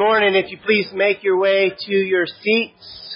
Morning, if you please make your way to your seats.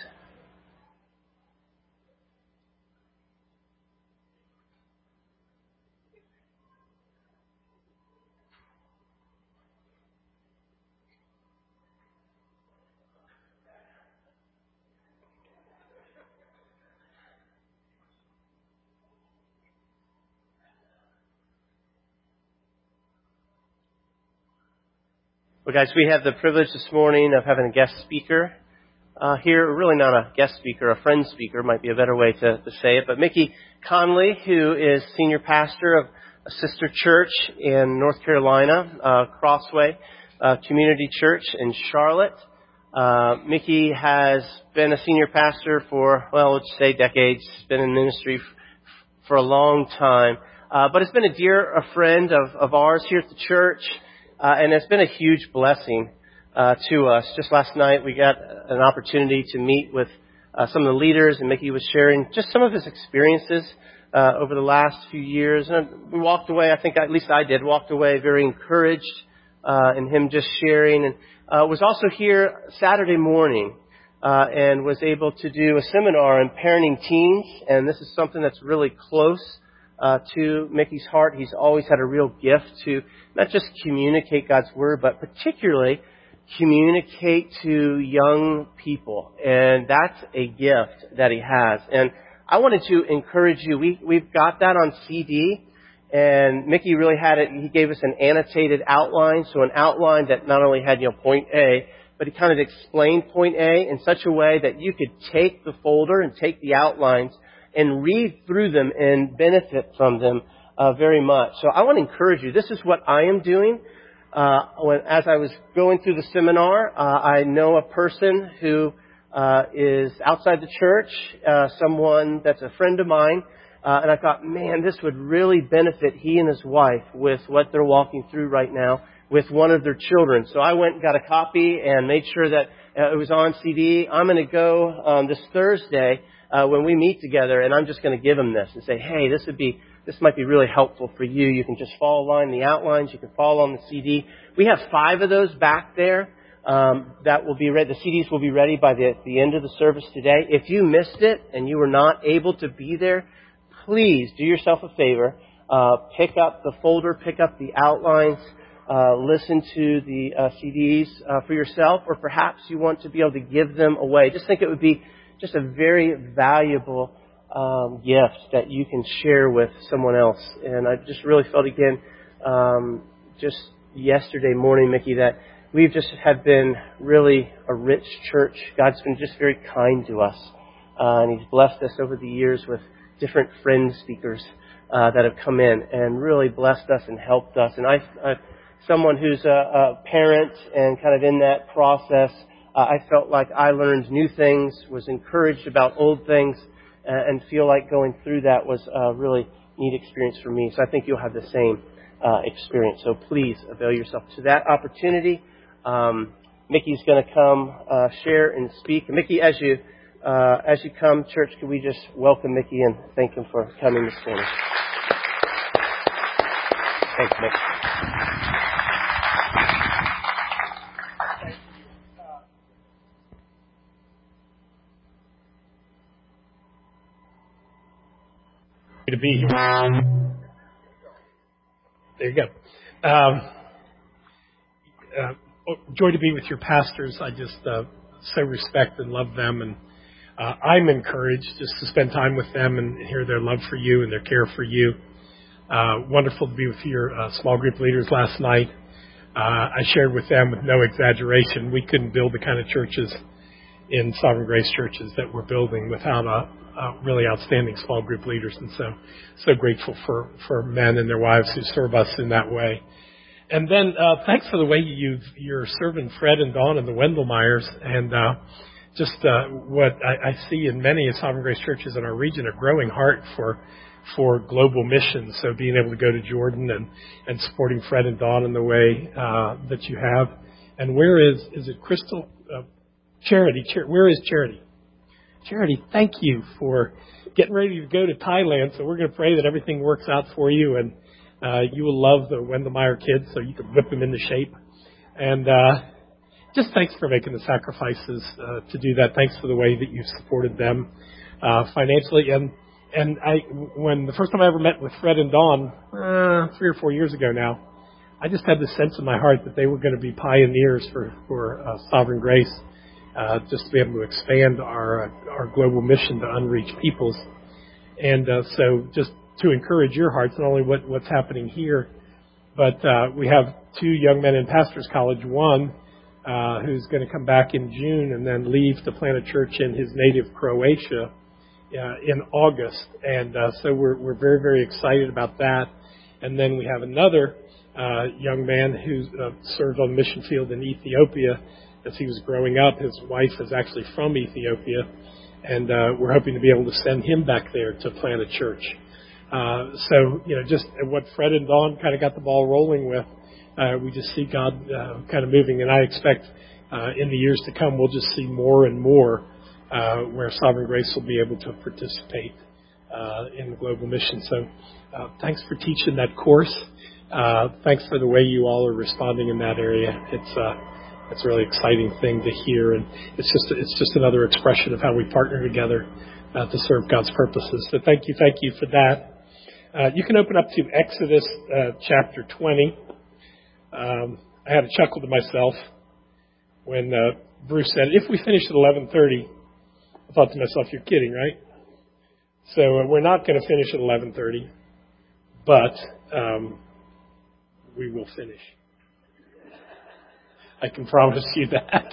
Well, guys, we have the privilege this morning of having a guest speaker here. Really not a guest speaker, a friend speaker might be a better way to say it. But Mickey Conley, who is senior pastor of a sister church in North Carolina, Crossway Community Church in Charlotte. Mickey has been a senior pastor for, let's say decades. Been in ministry for a long time. But has been a friend of ours here at the church. And it's been a huge blessing to us. Just last night, we got an opportunity to meet with some of the leaders, and Mickey was sharing just some of his experiences over the last few years. And we walked away, I think at least I did, walked away very encouraged in him just sharing. And was also here Saturday morning and was able to do a seminar on parenting teens. And this is something that's really close to Mickey's heart. He's always had a real gift to not just communicate God's Word, but particularly communicate to young people. And that's a gift that he has. And I wanted to encourage you. We've got that on CD. And Mickey really had it. He gave us an annotated outline. So an outline that not only had, point A, but he kind of explained point A in such a way that you could take the folder and take the outlines and read through them and benefit from them very much. So I want to encourage you. This is what I am doing. As I was going through the seminar, I know a person who is outside the church, someone that's a friend of mine, and I thought, man, this would really benefit he and his wife with what they're walking through right now with one of their children. So I went and got a copy and made sure that it was on CD. I'm going to go this Thursday when we meet together, and I'm just going to give them this and say, hey, this might be really helpful for you. You can just follow along the outlines. You can follow on the CD. We have 5 of those back there that will be ready. The CDs will be ready by the end of the service today. If you missed it and you were not able to be there, please do yourself a favor. Pick up the folder, pick up the outlines, listen to the CDs for yourself, or perhaps you want to be able to give them away. Just think it would be just a very valuable gift that you can share with someone else. And I just really felt again, just yesterday morning, Mickey, that we've just have been really a rich church. God's been just very kind to us. And He's blessed us over the years with different friend speakers that have come in and really blessed us and helped us. And I someone who's a parent and kind of in that process, I felt like I learned new things, was encouraged about old things, and feel like going through that was a really neat experience for me. So I think you'll have the same experience. So please avail yourself to that opportunity. Mickey's going to come share and speak. Mickey, as you come, church, can we just welcome Mickey and thank him for coming this morning? Thanks, Mickey. To be here. There you go. Joy to be with your pastors. I just so respect and love them, and I'm encouraged just to spend time with them and hear their love for you and their care for you. Wonderful to be with your small group leaders last night. I shared with them, with no exaggeration, we couldn't build the kind of churches in Sovereign Grace churches that we're building without really outstanding small group leaders, and so grateful for men and their wives who serve us in that way. And then thanks for the way you're serving Fred and Dawn and the Wendelmeyers, and just what I see in many of Sovereign Grace churches in our region, a growing heart for global missions. So being able to go to Jordan and supporting Fred and Dawn in the way that you have. And where is it Crystal? Charity. Where is Charity? Charity, thank you for getting ready to go to Thailand. So we're going to pray that everything works out for you, and you will love the Wendelmeyer kids, so you can whip them into shape. And just thanks for making the sacrifices to do that. Thanks for the way that you've supported them financially. And when the first time I ever met with Fred and Dawn, 3 or 4 years ago now, I just had the sense in my heart that they were going to be pioneers for Sovereign Grace, just to be able to expand our global mission to unreached peoples. And so just to encourage your hearts, not only what's happening here, but we have 2 young men in Pastors College. One who's going to come back in June and then leave to plant a church in his native Croatia in August. And so we're very, very excited about that. And then we have another young man who served on the mission field in Ethiopia as he was growing up. His wife is actually from Ethiopia, and we're hoping to be able to send him back there to plant a church. So, just what Fred and Dawn kind of got the ball rolling with, we just see God kind of moving, and I expect in the years to come we'll just see more and more where Sovereign Grace will be able to participate in the global mission. So thanks for teaching that course. Thanks for the way you all are responding in that area. It's a really exciting thing to hear, and it's just another expression of how we partner together to serve God's purposes. So thank you for that. You can open up to Exodus chapter 20. I had a chuckle to myself when Bruce said, if we finish at 11:30, I thought to myself, you're kidding, right? So we're not going to finish at 11:30, but we will finish. I can promise you that.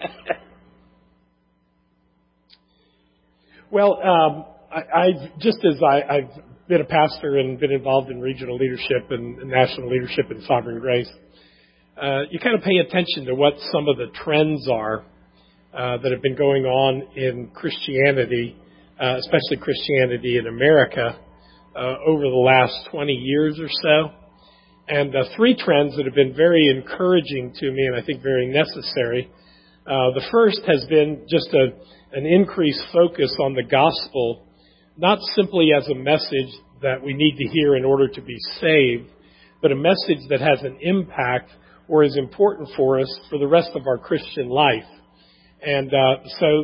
Well, I've been a pastor and been involved in regional leadership and national leadership in Sovereign Grace. You kind of pay attention to what some of the trends are that have been going on in Christianity, especially Christianity in America, over the last 20 years or so. And 3 trends that have been very encouraging to me and I think very necessary. The first has been just an increased focus on the gospel, not simply as a message that we need to hear in order to be saved, but a message that has an impact or is important for us for the rest of our Christian life. And so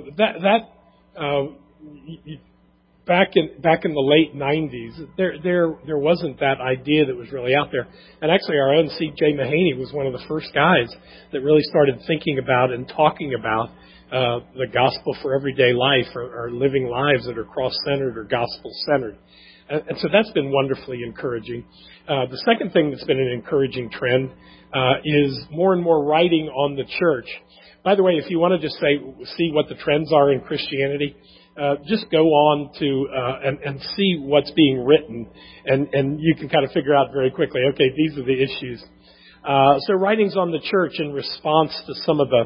back in the late 90s, there wasn't that idea that was really out there. And actually, our own C.J. Mahaney was one of the first guys that really started thinking about and talking about the gospel for everyday life, or living lives that are cross-centered or gospel-centered. And so that's been wonderfully encouraging. The second thing that's been an encouraging trend is more and more writing on the church. By the way, if you want to just see what the trends are in Christianity, just go on to and see what's being written, and you can kind of figure out very quickly, okay, these are the issues. So writings on the church in response to some of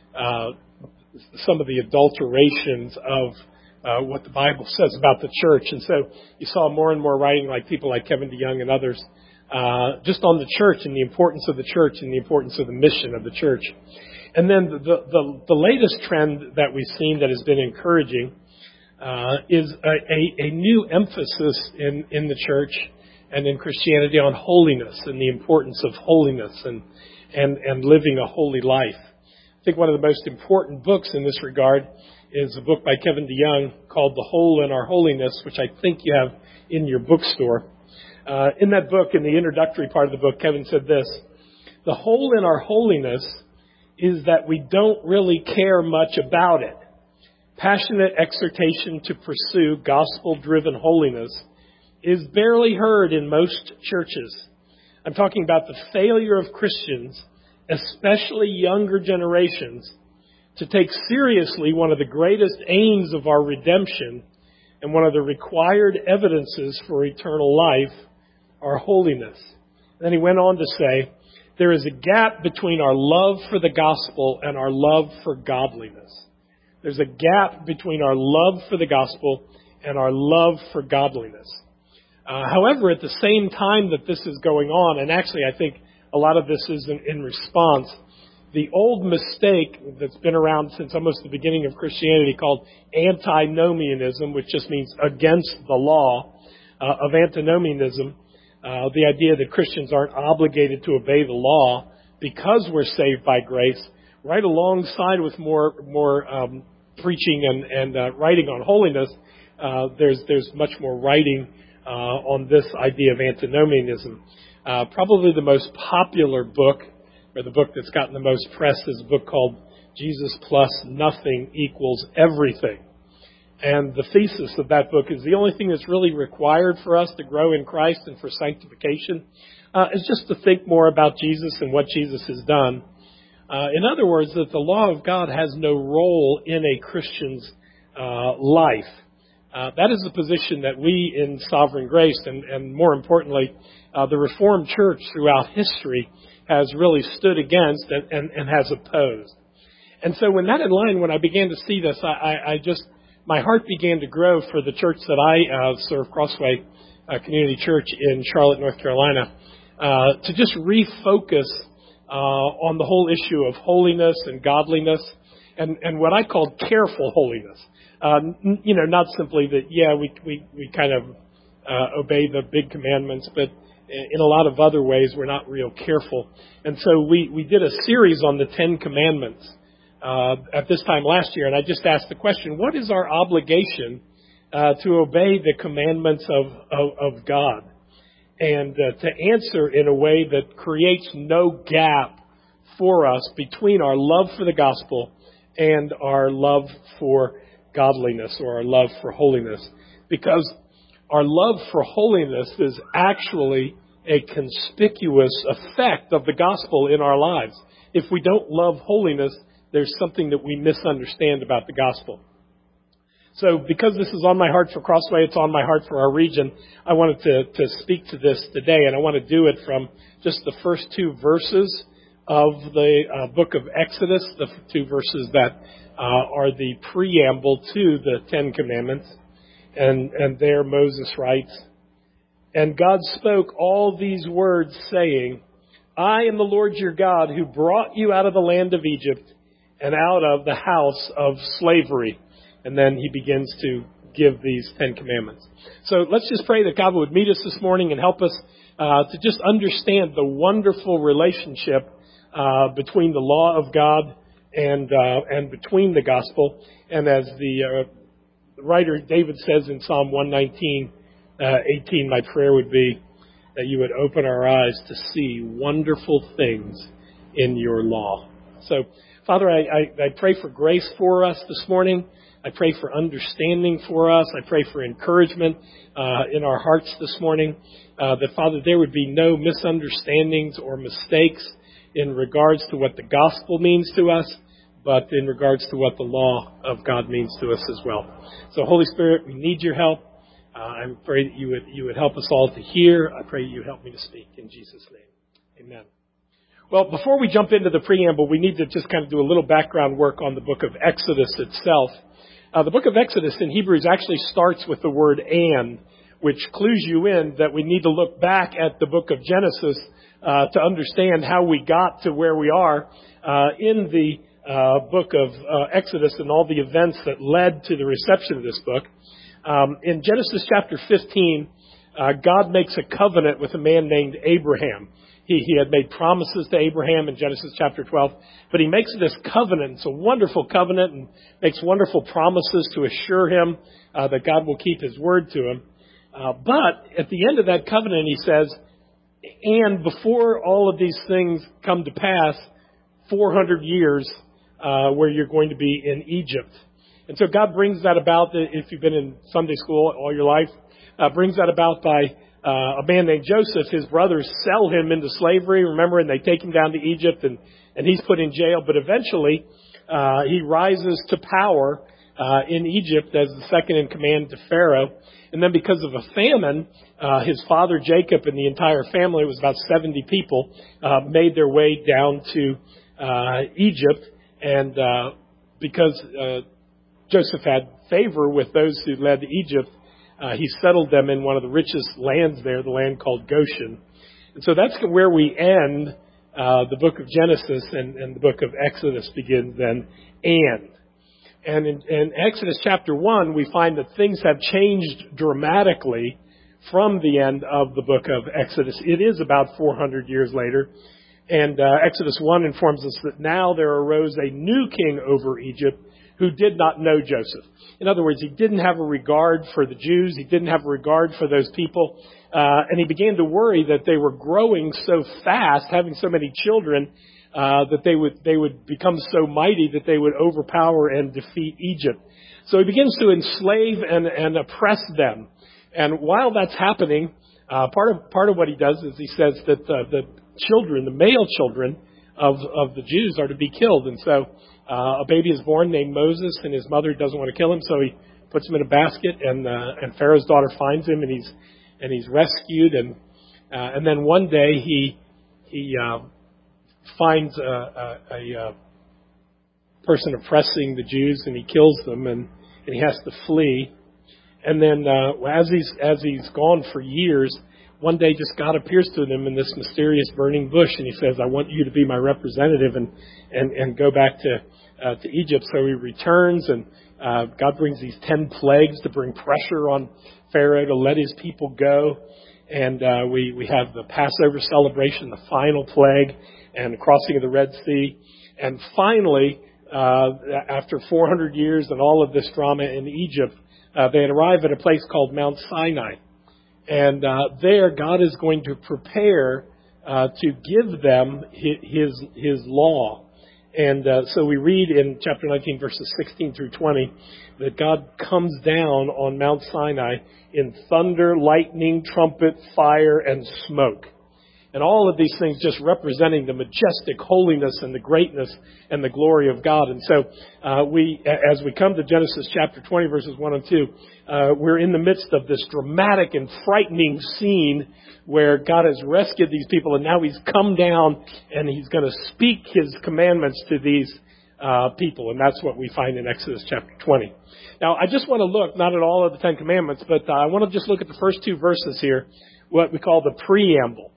the adulterations of what the Bible says about the church. And so you saw more and more writing, like people like Kevin DeYoung and others, just on the church and the importance of the church and the importance of the mission of the church. And then the latest trend that we've seen that has been encouraging is a new emphasis in the church and in Christianity on holiness and the importance of holiness and living a holy life. I think one of the most important books in this regard is a book by Kevin DeYoung called The Hole in Our Holiness, which I think you have in your bookstore. In that book, in the introductory part of the book, Kevin said this: the hole in our holiness is that we don't really care much about it. Passionate exhortation to pursue gospel-driven holiness is barely heard in most churches. I'm talking about the failure of Christians, especially younger generations, to take seriously one of the greatest aims of our redemption and one of the required evidences for eternal life, our holiness. Then he went on to say, there is a gap between our love for the gospel and our love for godliness. There's a gap between our love for the gospel and our love for godliness. However, at the same time that this is going on, and actually I think a lot of this is in response, the old mistake that's been around since almost the beginning of Christianity called antinomianism, which just means against the law of antinomianism, the idea that Christians aren't obligated to obey the law because we're saved by grace. right alongside with more preaching and writing on holiness, there's much more writing on this idea of antinomianism. Probably the most popular book, or the book that's gotten the most press, is a book called Jesus Plus Nothing Equals Everything. And the thesis of that book is the only thing that's really required for us to grow in Christ and for sanctification is just to think more about Jesus and what Jesus has done. In other words, that the law of God has no role in a Christian's life. That is the position that we in Sovereign Grace, and more importantly, the Reformed Church throughout history has really stood against and has opposed. And so when I began to see this, my heart began to grow for the church that I serve, Crossway Community Church in Charlotte, North Carolina, to just refocus on the whole issue of holiness and godliness and what I called careful holiness. Not simply that, we kind of obey the big commandments, but in a lot of other ways we're not real careful. And so we did a series on the 10 Commandments at this time last year, and I just asked the question, what is our obligation to obey the commandments of God? And to answer in a way that creates no gap for us between our love for the gospel and our love for godliness or our love for holiness. Because our love for holiness is actually a conspicuous effect of the gospel in our lives. If we don't love holiness, there's something that we misunderstand about the gospel. So because this is on my heart for Crossway, it's on my heart for our region, I wanted to speak to this today, and I want to do it from just the first 2 verses of the book of Exodus, the 2 verses that are the preamble to the 10 Commandments. And there Moses writes, "And God spoke all these words, saying, I am the Lord your God, who brought you out of the land of Egypt and out of the house of slavery." And then he begins to give these 10 Commandments. So let's just pray that God would meet us this morning and help us to just understand the wonderful relationship between the law of God and between the gospel. And as the writer David says in Psalm 119:18, my prayer would be that you would open our eyes to see wonderful things in your law. So, Father, I pray for grace for us this morning. I pray for understanding for us. I pray for encouragement in our hearts this morning. That, Father, there would be no misunderstandings or mistakes in regards to what the gospel means to us, but in regards to what the law of God means to us as well. So, Holy Spirit, we need your help. I pray that you would help us all to hear. I pray you help me to speak. In Jesus' name, amen. Well, before we jump into the preamble, we need to just kind of do a little background work on the book of Exodus itself. The book of Exodus in Hebrews actually starts with the word "and," which clues you in that we need to look back at the book of Genesis to understand how we got to where we are in the book of Exodus and all the events that led to the reception of this book. In Genesis chapter 15, God makes a covenant with a man named Abraham. He had made promises to Abraham in Genesis chapter 12, but he makes this covenant. It's a wonderful covenant and makes wonderful promises to assure him that God will keep his word to him. But at the end of that covenant, he says, and before all of these things come to pass, 400 years where you're going to be in Egypt. And so God brings that about, if you've been in Sunday school all your life, brings that about by a man named Joseph. His brothers sell him into slavery, remember, and they take him down to Egypt, and he's put in jail. But eventually, he rises to power in Egypt as the second in command to Pharaoh. And then because of a famine, his father Jacob and the entire family, it was about 70 people, made their way down to Egypt. And because Joseph had favor with those who led Egypt, he settled them in one of the richest lands there, the land called Goshen. And so that's where we end the book of Genesis, and the book of Exodus begins then, And in Exodus chapter 1, we find that things have changed dramatically from the end of the book of Exodus. It is about 400 years later. And Exodus 1 informs us that now there arose a new king over Egypt who did not know Joseph. In other words, he didn't have a regard for the Jews. He didn't have a regard for those people. And he began to worry that they were growing so fast, having so many children, that they would become so mighty that they would overpower and defeat Egypt. So he begins to enslave and oppress them. And while that's happening, part of what he does is he says that the children, the male children of the Jews are to be killed. And so a baby is born named Moses, and his mother doesn't want to kill him, so he puts him in a basket, and Pharaoh's daughter finds him, and he's rescued. And then one day he finds a person oppressing the Jews, and he kills them, and he has to flee. And then as he's gone for years, one day just God appears to him in this mysterious burning bush, and he says, "I want you to be my representative and go back to Egypt." So he returns, and God brings these 10 plagues to bring pressure on Pharaoh to let his people go. And we have the Passover celebration, the final plague, and the crossing of the Red Sea. And finally, after 400 years and all of this drama in Egypt, they had arrived at a place called Mount Sinai. And there, God is going to prepare to give them His law. And so we read in chapter 19, verses 16 through 20, that God comes down on Mount Sinai in thunder, lightning, trumpet, fire, and smoke. And all of these things just representing the majestic holiness and the greatness and the glory of God. And so as we come to Genesis chapter 20, verses 1 and 2, we're in the midst of this dramatic and frightening scene where God has rescued these people, and now He's come down and He's going to speak His commandments to these people. And that's what we find in Exodus chapter 20. Now, I just want to look, not at all of the 10 commandments, but I want to just look at the first 2 verses here, what we call the preamble.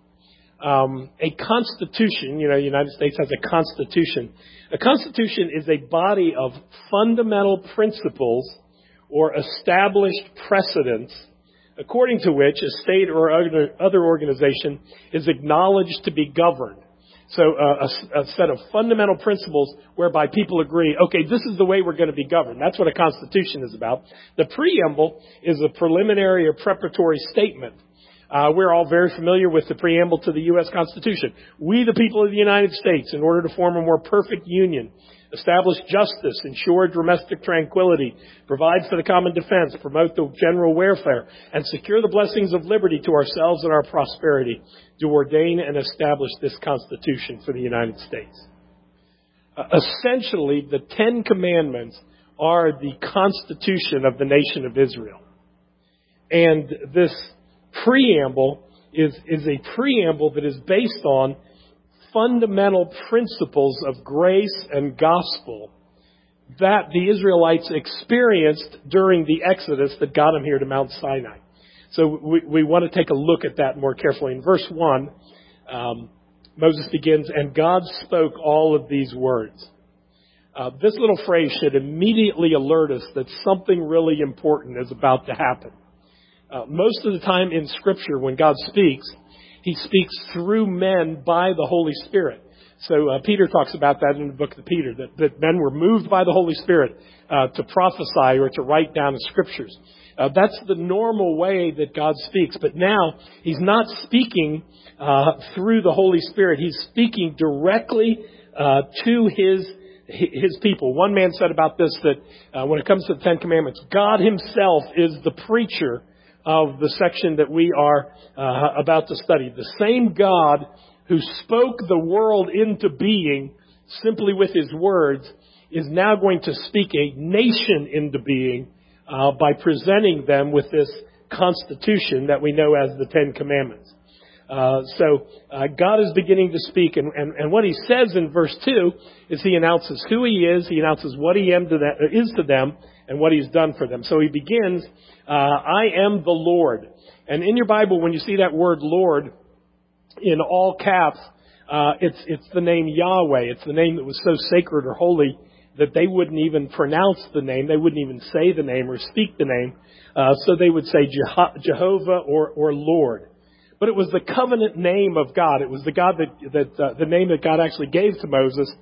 A constitution, the United States has a constitution. A constitution is a body of fundamental principles or established precedents according to which a state or other organization is acknowledged to be governed. So a set of fundamental principles whereby people agree, okay, this is the way we're going to be governed. That's what a constitution is about. The preamble is a preliminary or preparatory statement. We're all very familiar with the preamble to the U.S. Constitution. We, the people of the United States, in order to form a more perfect union, establish justice, ensure domestic tranquility, provide for the common defense, promote the general welfare, and secure the blessings of liberty to ourselves and our prosperity, do ordain and establish this Constitution for the United States. Essentially, the 10 Commandments are the Constitution of the nation of Israel. And this preamble is a preamble that is based on fundamental principles of grace and gospel that the Israelites experienced during the Exodus that got them here to Mount Sinai. So we want to take a look at that more carefully. In verse 1, Moses begins, "And God spoke all of these words." This little phrase should immediately alert us that something really important is about to happen. Most of the time in Scripture, when God speaks, He speaks through men by the Holy Spirit. So Peter talks about that in the book of Peter, that men were moved by the Holy Spirit to prophesy or to write down the Scriptures. That's the normal way that God speaks. But now, He's not speaking through the Holy Spirit. He's speaking directly to His people. One man said about this that when it comes to the 10 Commandments, God Himself is the preacher of the section that we are about to study. The same God who spoke the world into being simply with His words is now going to speak a nation into being by presenting them with this constitution that we know as the 10 Commandments. So God is beginning to speak, and what He says in verse 2 is He announces who He is, He announces what He is to them, and what He's done for them. So He begins, "I am the Lord." And in your Bible, when you see that word Lord in all caps, it's the name Yahweh. It's the name that was so sacred or holy that they wouldn't even pronounce the name. They wouldn't even say the name or speak the name. So they would say Jehovah or Lord. but it was the covenant name of God. It was the God the name that God actually gave to Moses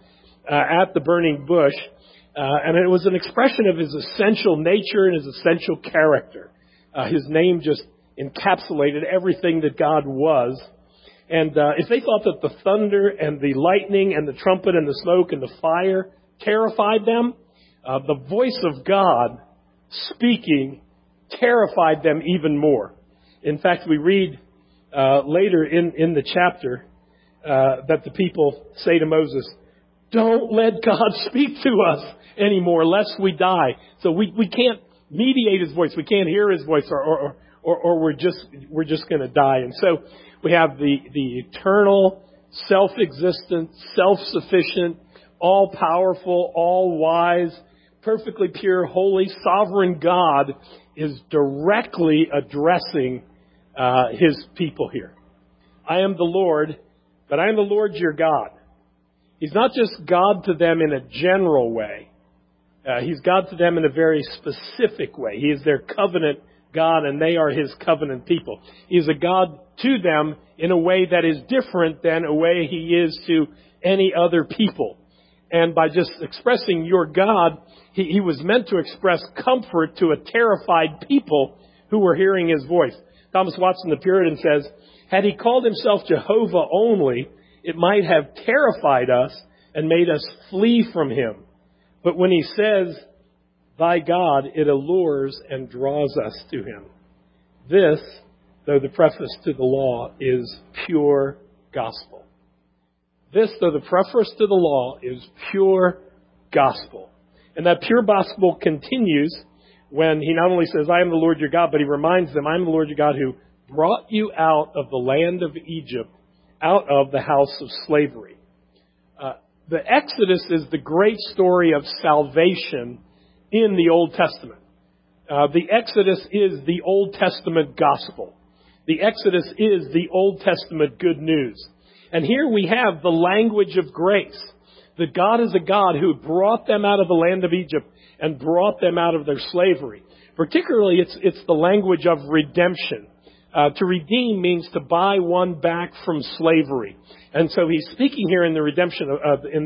at the burning bush. And it was an expression of his essential nature and his essential character. His name just encapsulated everything that God was. And if they thought that the thunder and the lightning and the trumpet and the smoke and the fire terrified them, the voice of God speaking terrified them even more. In fact, we read later in the chapter that the people say to Moses, "Don't let God speak to us anymore, lest we die." So we can't mediate his voice. We can't hear his voice, or we're just going to die. And so we have the eternal, self-existent, self-sufficient, all-powerful, all-wise, perfectly pure, holy, sovereign God is directly addressing his people here. I am the Lord, but I am the Lord your God. He's not just God to them in a general way. He's God to them in a very specific way. He is their covenant God, and they are his covenant people. He is a God to them in a way that is different than a way he is to any other people. And by just expressing your God, he was meant to express comfort to a terrified people who were hearing his voice. Thomas Watson, the Puritan, says, had he called himself Jehovah only, it might have terrified us and made us flee from him. But when he says, thy God, it allures and draws us to him. This, though the preface to the law, is pure gospel. This, though the preface to the law, is pure gospel. And that pure gospel continues when he not only says, I am the Lord your God, but he reminds them, I am the Lord your God who brought you out of the land of Egypt, out of the house of slavery. The Exodus is the great story of salvation in the Old Testament. The Exodus is the Old Testament gospel. The Exodus is the Old Testament good news. And here we have the language of grace. That God is a God who brought them out of the land of Egypt and brought them out of their slavery. Particularly, it's the language of redemption. To redeem means to buy one back from slavery. And so he's speaking here in the redemption in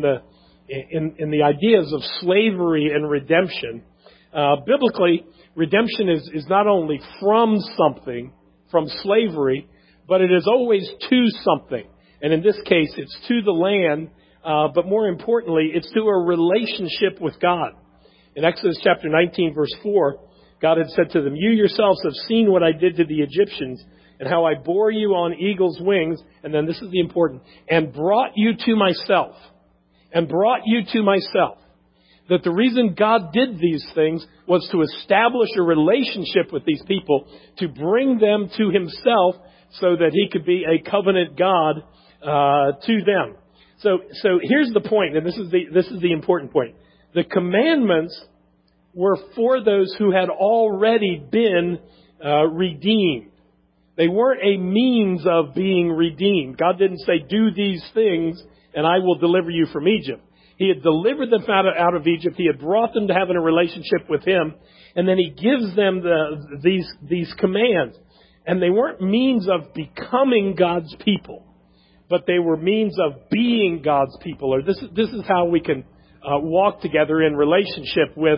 the ideas of slavery and redemption. Biblically, redemption is not only from something, from slavery, but it is always to something. And in this case, it's to the land, but more importantly, it's to a relationship with God. In Exodus chapter 19, verse 4, God had said to them, you yourselves have seen what I did to the Egyptians and how I bore you on eagle's wings. And then this is the important, and brought you to myself. And brought you to myself. That the reason God did these things was to establish a relationship with these people, to bring them to himself so that he could be a covenant God to them. So here's the point, and this is the important point. The commandments were for those who had already been redeemed. They weren't a means of being redeemed. God didn't say, do these things and I will deliver you from Egypt. He had delivered them out of Egypt. He had brought them to having a relationship with him. And then he gives them these commands. And they weren't means of becoming God's people, but they were means of being God's people. Or this is how we can walk together in relationship with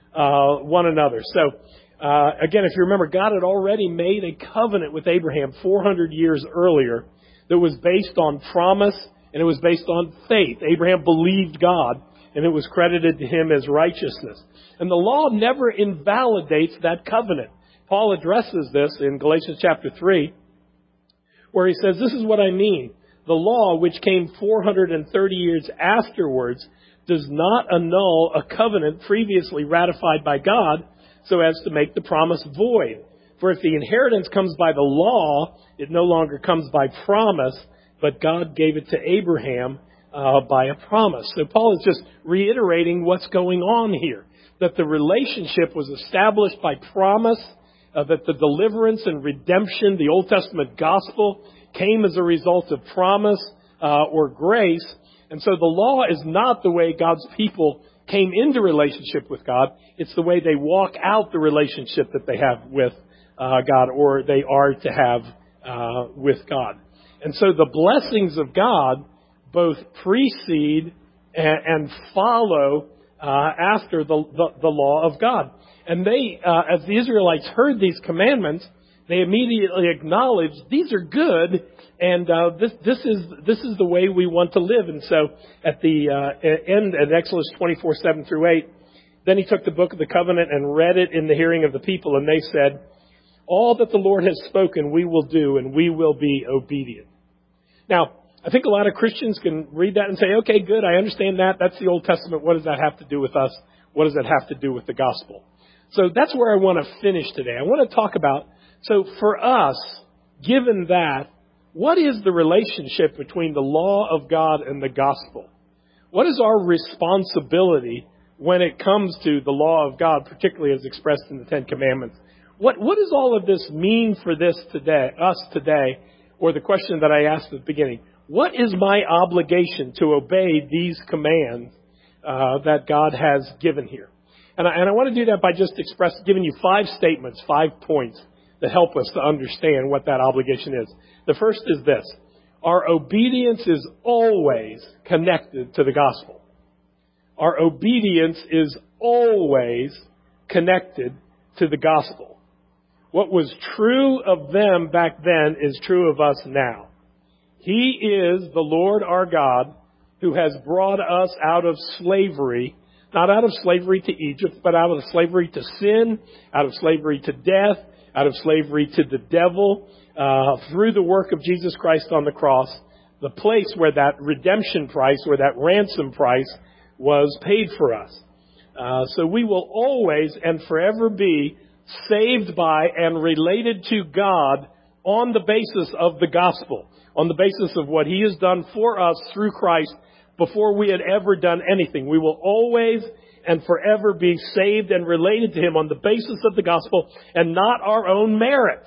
one another. So, again, if you remember, God had already made a covenant with Abraham 400 years earlier that was based on promise and it was based on faith. Abraham believed God and it was credited to him as righteousness. And the law never invalidates that covenant. Paul addresses this in Galatians chapter 3, where he says, this is what I mean. The law, which came 430 years afterwards, does not annul a covenant previously ratified by God so as to make the promise void. For if the inheritance comes by the law, it no longer comes by promise, but God gave it to Abraham by a promise. So Paul is just reiterating what's going on here, that the relationship was established by promise, that the deliverance and redemption, the Old Testament gospel, came as a result of promise or grace. And so the law is not the way God's people came into relationship with God. It's the way they walk out the relationship that they have with God, or they are to have with God. And so the blessings of God both precede and follow after the law of God. And they, as the Israelites heard these commandments, they immediately acknowledged these are good, and this is the way we want to live. And so at the end, at Exodus 24:7-8, then he took the book of the covenant and read it in the hearing of the people, and they said, "All that the Lord has spoken we will do, and we will be obedient." Now, I think a lot of Christians can read that and say, okay, good, I understand that. That's the Old Testament. What does that have to do with us? What does that have to do with the gospel? So that's where I want to finish today. I want to talk about, so for us, given that, what is the relationship between the law of God and the gospel? What is our responsibility when it comes to the law of God, particularly as expressed in the Ten Commandments? What does all of this mean for us today? Or the question that I asked at the beginning, what is my obligation to obey these commands that God has given here? And I want to do that by just giving you 5 statements, 5 points that help us to understand what that obligation is. The first is this: our obedience is always connected to the gospel. Our obedience is always connected to the gospel. What was true of them back then is true of us now. He is the Lord our God who has brought us out of slavery, not out of slavery to Egypt, but out of slavery to sin, out of slavery to death, out of slavery to the devil, through the work of Jesus Christ on the cross, the place where that redemption price, where that ransom price was paid for us. So we will always and forever be saved by and related to God on the basis of the gospel, on the basis of what He has done for us through Christ before we had ever done anything. We will always and forever be saved and related to Him on the basis of the gospel and not our own merit.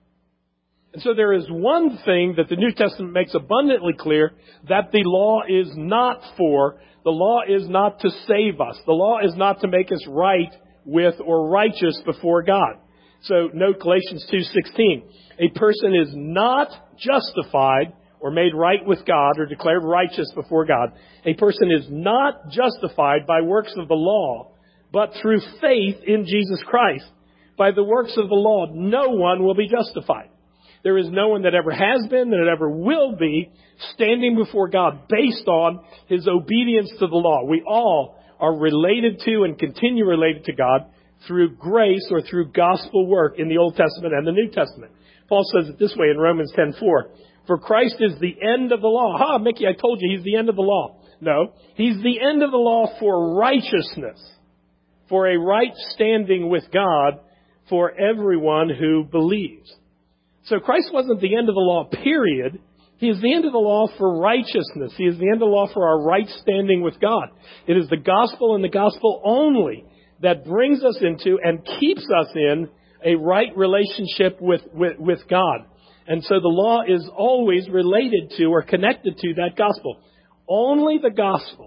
And so there is one thing that the New Testament makes abundantly clear that the law is not for. The law is not to save us. The law is not to make us right with or righteous before God. So note Galatians 2:16. A person is not justified or made right with God or declared righteous before God. A person is not justified by works of the law, but through faith in Jesus Christ. By the works of the law, no one will be justified. There is no one that ever has been, that ever will be, standing before God based on his obedience to the law. We all are related to and continue related to God through grace or through gospel work in the Old Testament and the New Testament. Paul says it this way in Romans 10:4. For Christ is the end of the law. Mickey, I told you he's the end of the law. No, he's the end of the law for righteousness, for a right standing with God for everyone who believes. So Christ wasn't the end of the law, period. He is the end of the law for righteousness. He is the end of the law for our right standing with God. It is the gospel and the gospel only that brings us into and keeps us in a right relationship with God. And so the law is always related to or connected to that gospel. Only the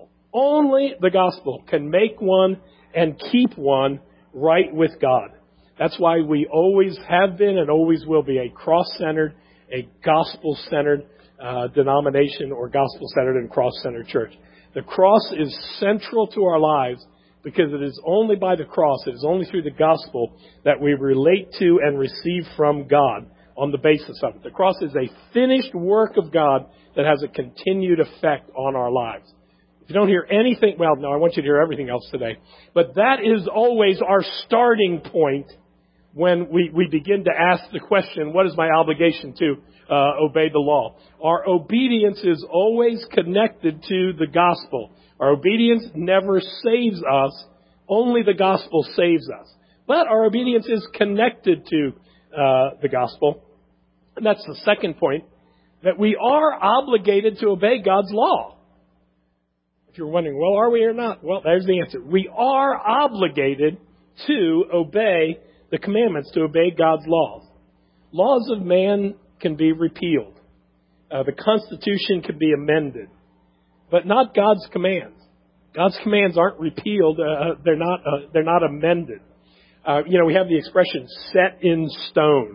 gospel can make one and keep one right with God. That's why we always have been and always will be a cross-centered, a gospel-centered denomination or gospel-centered and cross-centered church. The cross is central to our lives because it is only by the cross, it is only through the gospel that we relate to and receive from God on the basis of it. The cross is a finished work of God that has a continued effect on our lives. If you don't hear anything, well, no, I want you to hear everything else today. But that is always our starting point when we begin to ask the question, what is my obligation to obey the law? Our obedience is always connected to the gospel. Our obedience never saves us. Only the gospel saves us. But our obedience is connected to the gospel. And that's the second point, that we are obligated to obey God's law. If you're wondering, well, are we or not? Well, there's the answer. We are obligated to obey the commandments, to obey God's laws. Laws of man can be repealed. The Constitution can be amended. But not God's commands. God's commands aren't repealed. They're not amended. We have the expression set in stone.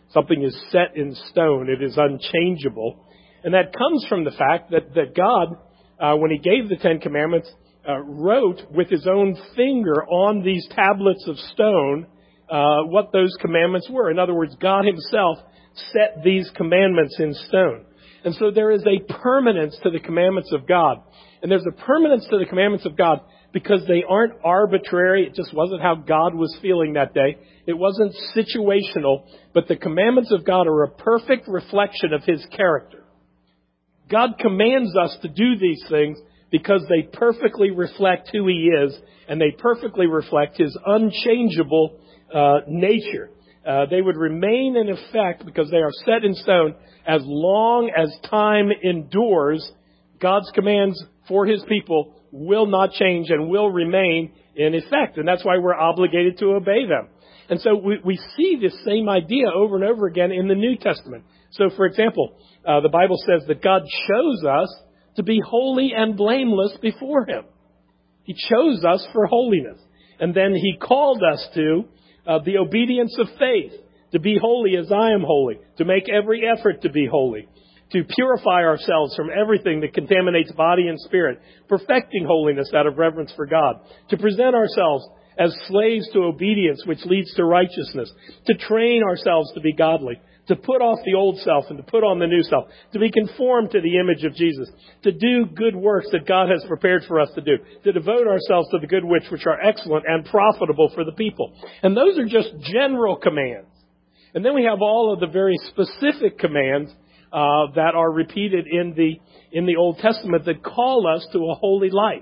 Something is set in stone. It is unchangeable. And that comes from the fact that God, when He gave the Ten Commandments, wrote with His own finger on these tablets of stone what those commandments were. In other words, God Himself set these commandments in stone. And so there is a permanence to the commandments of God. And there's a permanence to the commandments of God because they aren't arbitrary. It just wasn't how God was feeling that day. It wasn't situational. But the commandments of God are a perfect reflection of His character. God commands us to do these things because they perfectly reflect who He is, and they perfectly reflect His unchangeable nature. They would remain in effect because they are set in stone as long as time endures. God's commands for His people will not change and will remain in effect. And that's why we're obligated to obey them. And so we see this same idea over and over again in the New Testament. So, for example, the Bible says that God chose us to be holy and blameless before Him. He chose us for holiness. And then He called us to the obedience of faith, to be holy as I am holy, to make every effort to be holy, to purify ourselves from everything that contaminates body and spirit, perfecting holiness out of reverence for God, to present ourselves as slaves to obedience, which leads to righteousness, to train ourselves to be godly, to put off the old self and to put on the new self, to be conformed to the image of Jesus, to do good works that God has prepared for us to do, to devote ourselves to the good works which are excellent and profitable for the people. And those are just general commands. And then we have all of the very specific commands that are repeated in the Old Testament that call us to a holy life.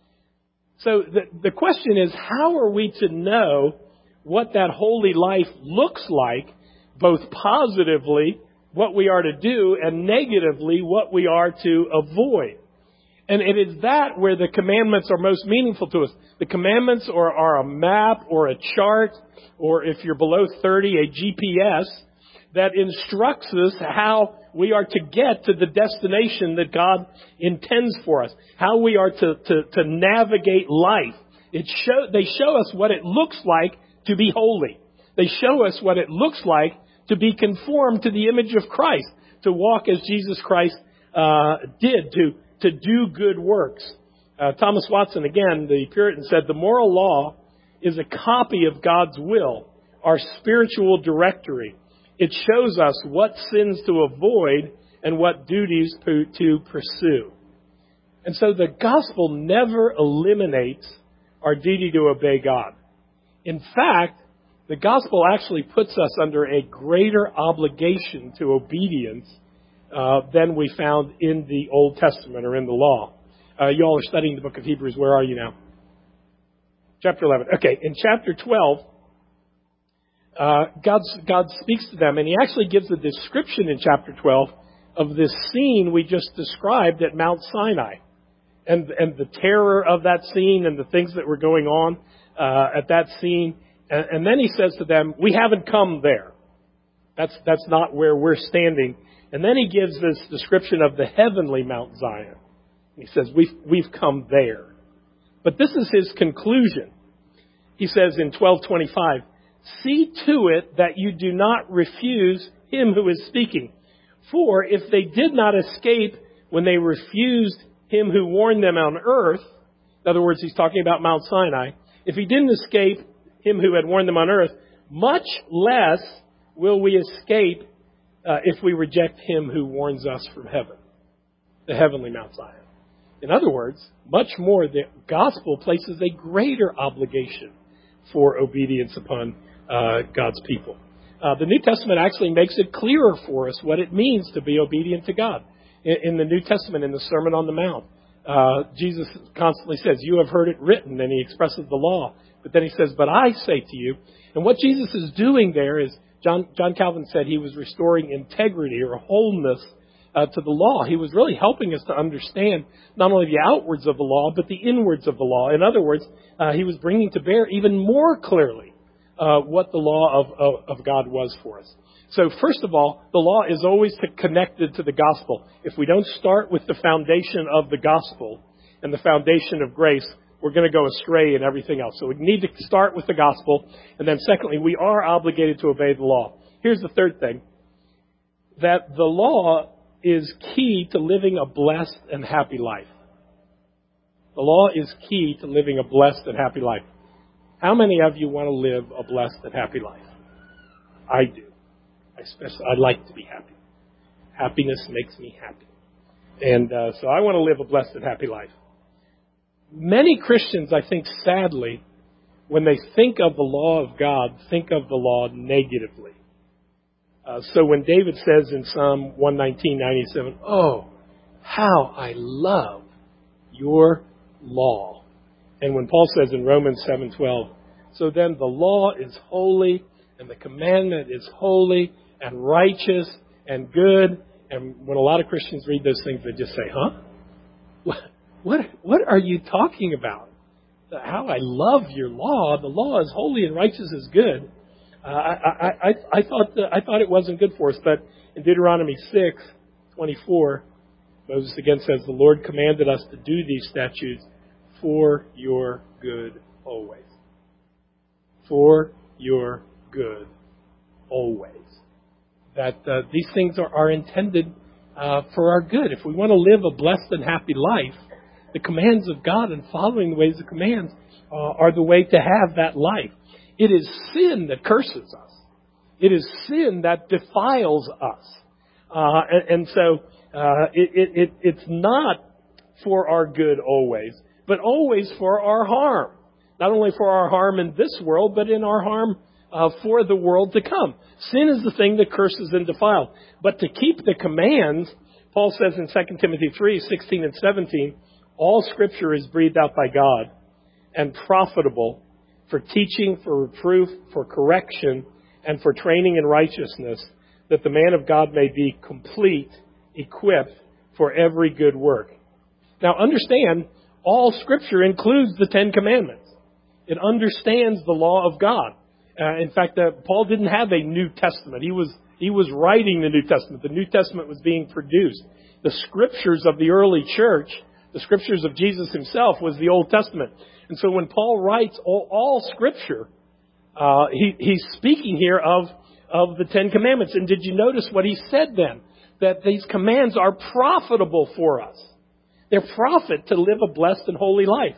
So the question is, how are we to know what that holy life looks like, both positively, what we are to do, and negatively, what we are to avoid? And it is that where the commandments are most meaningful to us. The commandments are a map or a chart, or if you're below 30, a GPS that instructs us how we are to get to the destination that God intends for us, how we are to navigate life. They show us what it looks like to be holy. They show us what it looks like to be conformed to the image of Christ, to walk as Jesus Christ did, to do good works. Thomas Watson, again, the Puritan, said, "The moral law is a copy of God's will, our spiritual directory. It shows us what sins to avoid and what duties to pursue." And so the gospel never eliminates our duty to obey God. In fact, the gospel actually puts us under a greater obligation to obedience than we found in the Old Testament or in the law. You all are studying the book of Hebrews. Where are you now? Chapter 11. Okay, in chapter 12, God speaks to them, and He actually gives a description in chapter 12 of this scene we just described at Mount Sinai, and the terror of that scene and the things that were going on at that scene. And then He says to them, "We haven't come there. That's not where we're standing." And then He gives this description of the heavenly Mount Zion. He says, "We've come there." But this is His conclusion. He says in 12:25. "See to it that you do not refuse Him who is speaking. For if they did not escape when they refused Him who warned them on earth," in other words, He's talking about Mount Sinai, "if He didn't escape Him who had warned them on earth, much less will we escape if we reject Him who warns us from heaven," the heavenly Mount Zion. In other words, much more, the gospel places a greater obligation for obedience upon God's people. The New Testament actually makes it clearer for us what it means to be obedient to God. In the New Testament, in the Sermon on the Mount, Jesus constantly says, "You have heard it written," and He expresses the law. But then He says, "But I say to you," and what Jesus is doing there is, John Calvin said He was restoring integrity or wholeness to the law. He was really helping us to understand not only the outwards of the law, but the inwards of the law. In other words, He was bringing to bear even more clearly what the law of God was for us. So first of all, the law is always connected to the gospel. If we don't start with the foundation of the gospel and the foundation of grace, we're going to go astray in everything else. So we need to start with the gospel. And then secondly, we are obligated to obey the law. Here's the third thing, that the law is key to living a blessed and happy life. The law is key to living a blessed and happy life. How many of you want to live a blessed and happy life? I do. I like to be happy. Happiness makes me happy. And so I want to live a blessed and happy life. Many Christians, I think, sadly, when they think of the law of God, think of the law negatively. So when David says in Psalm 119:97, "Oh, how I love your law." And when Paul says in Romans 7:12, "So then the law is holy, and the commandment is holy, and righteous, and good." And when a lot of Christians read those things, they just say, "Huh? What are you talking about? How I love your law. The law is holy and righteous is good." I thought it wasn't good for us, but in Deuteronomy 6:24, Moses again says, "The Lord commanded us to do these statutes for your good always." For your good always. That these things are intended for our good. If we want to live a blessed and happy life, the commands of God and following the ways of commands are the way to have that life. It is sin that curses us. It is sin that defiles us. And so it's not for our good always, but always for our harm. Not only for our harm in this world, but in our harm for the world to come. Sin is the thing that curses and defiles. But to keep the commands, Paul says in 2 Timothy 3:16 and 17, "All Scripture is breathed out by God and profitable for teaching, for reproof, for correction, and for training in righteousness, that the man of God may be complete, equipped for every good work." Now understand, all Scripture includes the Ten Commandments. It understands the law of God. In fact, Paul didn't have a New Testament. He was writing the New Testament. The New Testament was being produced. The Scriptures of the early church, the Scriptures of Jesus himself, was the Old Testament. And so when Paul writes all Scripture, he's speaking here of the Ten Commandments. And did you notice what he said then? That these commands are profitable for us. They're profit to live a blessed and holy life.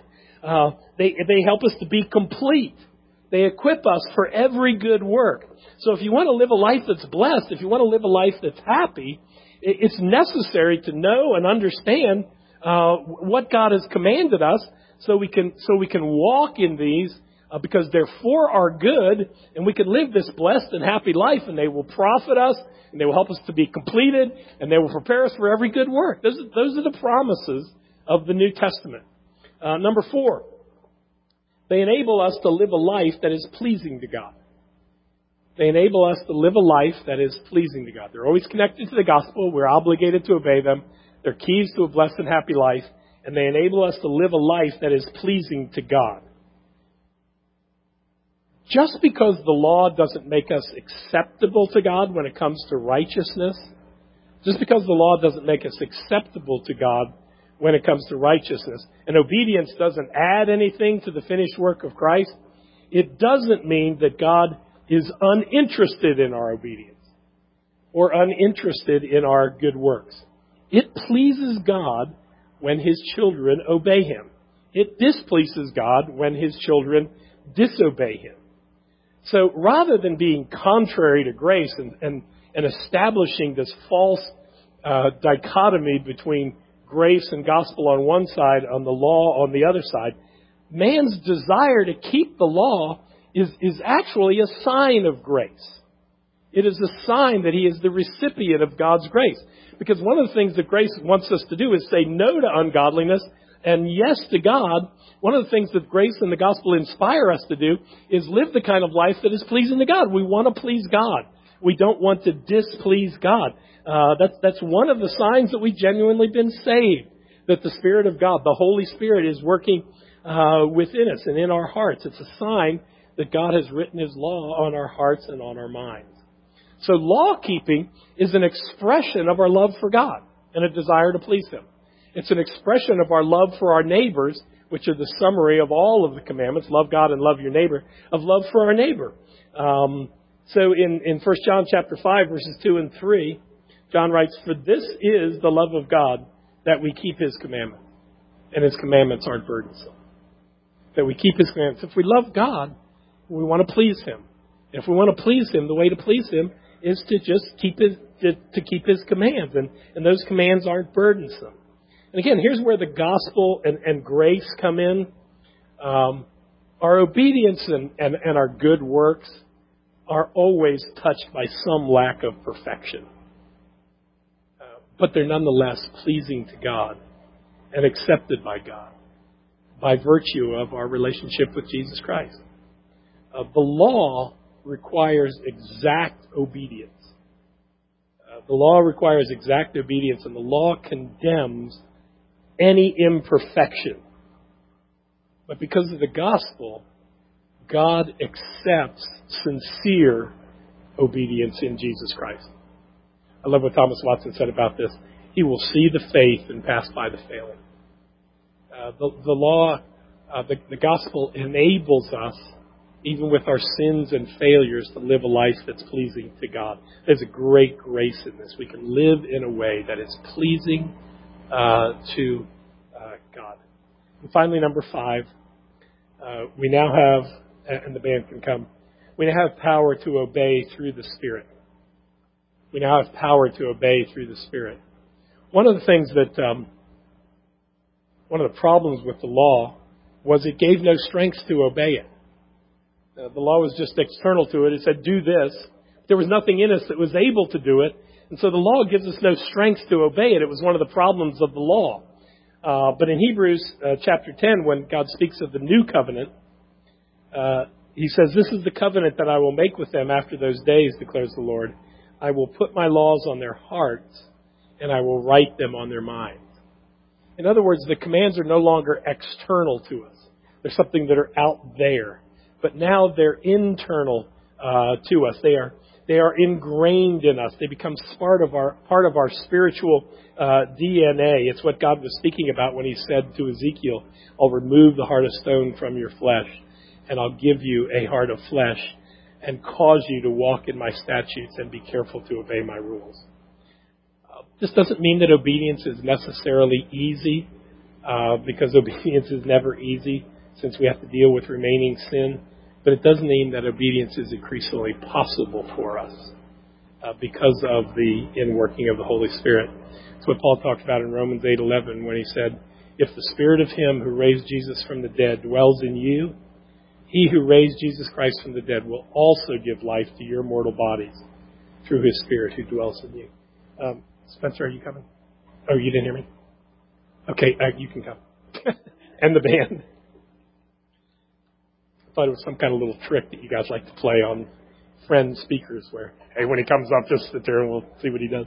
They help us to be complete. They equip us for every good work. So if you want to live a life that's blessed, if you want to live a life that's happy, it's necessary to know and understand what God has commanded us, so we can walk in these because they're for our good, and we can live this blessed and happy life, and they will profit us, and they will help us to be completed, and they will prepare us for every good work. Those are the promises of the New Testament. Number 4, they enable us to live a life that is pleasing to God. They enable us to live a life that is pleasing to God. They're always connected to the gospel. We're obligated to obey them. They're keys to a blessed and happy life, and they enable us to live a life that is pleasing to God. Just because the law doesn't make us acceptable to God when it comes to righteousness, just because the law doesn't make us acceptable to God when it comes to righteousness, and obedience doesn't add anything to the finished work of Christ, it doesn't mean that God is uninterested in our obedience or uninterested in our good works. It pleases God when His children obey Him. It displeases God when His children disobey Him. So rather than being contrary to grace and establishing this false dichotomy between grace and gospel on one side, on the law on the other side, man's desire to keep the law is actually a sign of grace. It is a sign that he is the recipient of God's grace. Because one of the things that grace wants us to do is say no to ungodliness and yes to God. One of the things that grace and the gospel inspire us to do is live the kind of life that is pleasing to God. We want to please God. We don't want to displease God. That's one of the signs that we've genuinely been saved. That the Spirit of God, the Holy Spirit, is working within us and in our hearts. It's a sign that God has written His law on our hearts and on our minds. So law-keeping is an expression of our love for God and a desire to please Him. It's an expression of our love for our neighbors, which are the summary of all of the commandments, love God and love your neighbor, of love for our neighbor. So in 1 John chapter 5, verses 2 and 3, John writes, "For this is the love of God, that we keep His commandments. And His commandments aren't burdensome." That we keep His commandments. If we love God, we want to please Him. If we want to please Him, the way to please Him is to just keep His commands. And those commands aren't burdensome. And again, here's where the gospel and grace come in. Our obedience and our good works are always touched by some lack of perfection. But they're nonetheless pleasing to God and accepted by God by virtue of our relationship with Jesus Christ. The law requires exact obedience. The law requires exact obedience, and the law condemns any imperfection. But because of the gospel, God accepts sincere obedience in Jesus Christ. I love what Thomas Watson said about this. He will see the faith and pass by the failing. The law, the gospel enables us, even with our sins and failures, to live a life that's pleasing to God. There's a great grace in this. We can live in a way that is pleasing to God. And finally, number 5, we now have, and the band can come, we now have power to obey through the Spirit. We now have power to obey through the Spirit. One of the things that, one of the problems with the law was it gave no strength to obey it. The law was just external to it. It said, do this. There was nothing in us that was able to do it. And so the law gives us no strength to obey it. It was one of the problems of the law. But in Hebrews chapter 10, when God speaks of the new covenant, He says, "This is the covenant that I will make with them after those days, declares the Lord. I will put my laws on their hearts, and I will write them on their minds." In other words, the commands are no longer external to us. They're something that are out there. But now they're internal to us. They are ingrained in us. They become part of our spiritual DNA. It's what God was speaking about when He said to Ezekiel, "I'll remove the heart of stone from your flesh, and I'll give you a heart of flesh, and cause you to walk in my statutes and be careful to obey my rules." This doesn't mean that obedience is necessarily easy, because obedience is never easy, since we have to deal with remaining sin. But it does mean that obedience is increasingly possible for us because of the inworking of the Holy Spirit. It's what Paul talked about in Romans 8:11 when he said, "If the Spirit of Him who raised Jesus from the dead dwells in you, He who raised Jesus Christ from the dead will also give life to your mortal bodies through His Spirit who dwells in you." Spencer, are you coming? Oh, you didn't hear me? Okay, you can come. And the band. I thought it was some kind of little trick that you guys like to play on friend speakers where, hey, when he comes up, just sit there and we'll see what he does.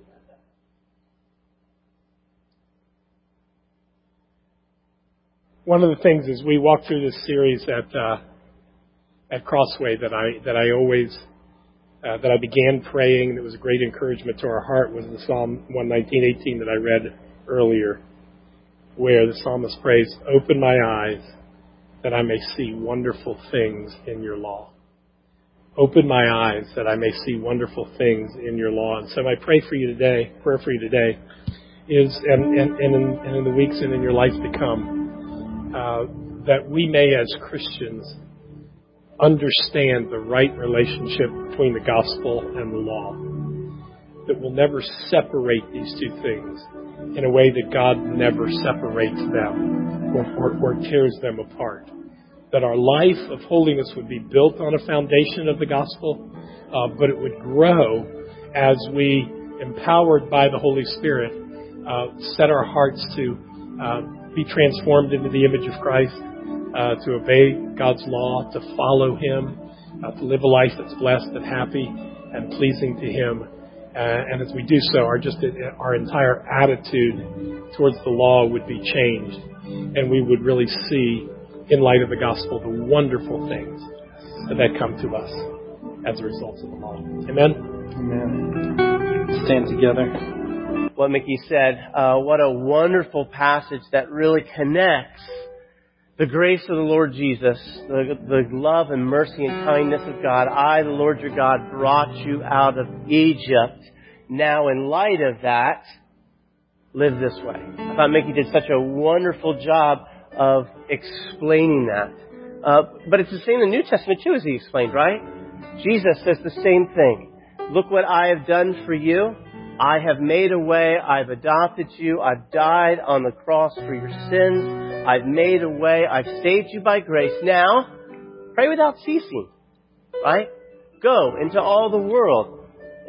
One of the things as we walk through this series at Crossway that I began praying, that was a great encouragement to our heart, was the Psalm 119:18 that I read earlier, where the psalmist prays, "Open my eyes that I may see wonderful things in your law." Open my eyes that I may see wonderful things in your law. And so my prayer for you today is, and in the weeks and in your life to come, that we may as Christians understand the right relationship between the gospel and the law. That we'll never separate these two things in a way that God never separates them or tears them apart. That our life of holiness would be built on a foundation of the gospel, but it would grow as we, empowered by the Holy Spirit, set our hearts to be transformed into the image of Christ, to obey God's law, to follow Him, to live a life that's blessed and happy and pleasing to Him. And as we do so, our entire attitude towards the law would be changed, and we would really see, in light of the gospel, the wonderful things that come to us as a result of the law. Amen? Amen. Stand together. What Mickey said, what a wonderful passage that really connects The grace of the Lord Jesus, the love and mercy and kindness of God. I, the Lord your God, brought you out of Egypt. Now, in light of that, live this way. I thought Mickey did such a wonderful job of explaining that. But it's the same in the New Testament too, as he explained, right? Jesus says the same thing. Look what I have done for you. I have made a way. I've adopted you. I've died on the cross for your sins. I've made a way. I've saved you by grace. Now, pray without ceasing, right? Go into all the world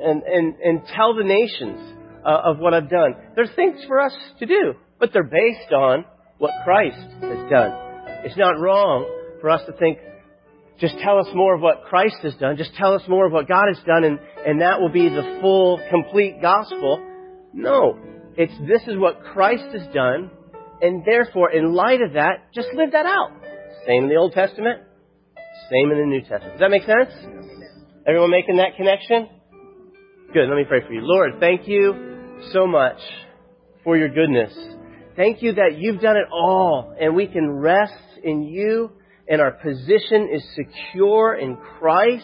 and tell the nations of what I've done. There's things for us to do, but they're based on what Christ has done. It's not wrong for us to think, just tell us more of what Christ has done. Just tell us more of what God has done, and that will be the full, complete gospel. No. This is what Christ has done, and therefore, in light of that, just live that out. Same in the Old Testament, same in the New Testament. Does that make sense? Everyone making that connection? Good. Let me pray for you. Lord, thank you so much for your goodness. Thank you that you've done it all, and we can rest in you, and our position is secure in Christ.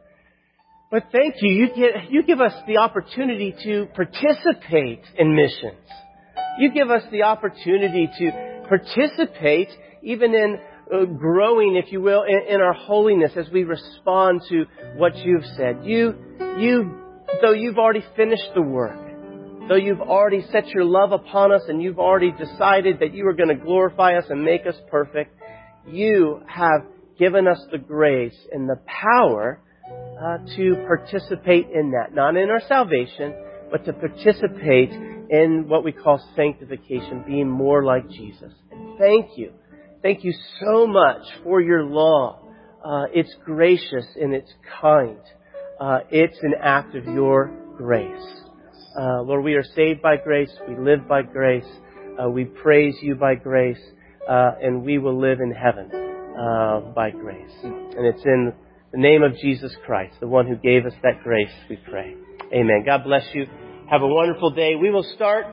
But thank you. You give us the opportunity to participate in missions. You give us the opportunity to participate even in growing, if you will, in our holiness as we respond to what you've said. Though you've already finished the work, though you've already set your love upon us and you've already decided that you are going to glorify us and make us perfect, you have given us the grace and the power to participate in that. Not in our salvation, but to participate in what we call sanctification, being more like Jesus. And thank you. Thank you so much for your law. It's gracious and it's kind. It's an act of your grace. Lord, we are saved by grace. We live by grace. We praise you by grace. And we will live in heaven by grace. And it's in the name of Jesus Christ, the one who gave us that grace, we pray. Amen. God bless you. Have a wonderful day. We will start